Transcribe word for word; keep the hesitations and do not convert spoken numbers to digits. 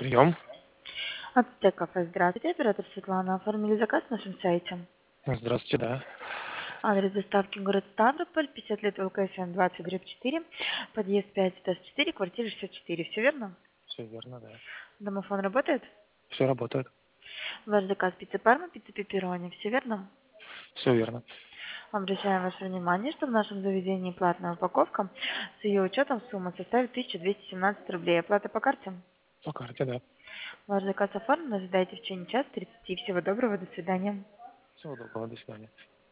Прием. Ацтек кафе, здравствуйте, оператор Светлана. Оформили заказ на нашем сайте. Здравствуйте, да. Адрес доставки город Ставрополь, пятьдесят лет ЛКСМ двадцать дробь четыре, подъезд пять, этаж четыре, квартира шестьдесят четыре. Все верно? Все верно, да. Домофон работает? Все работает. Ваш заказ пицца Парма, пицца пепперони. Все верно? Все верно. Обращаем ваше внимание, что в нашем заведении платная упаковка. С ее учетом сумма составит тысяча двести семнадцать рублей. Оплата по карте? По карте, да. Ваш заказ оформлен. Ожидайте в течение часа тридцати. Всего доброго, до свидания. Всего доброго, до свидания.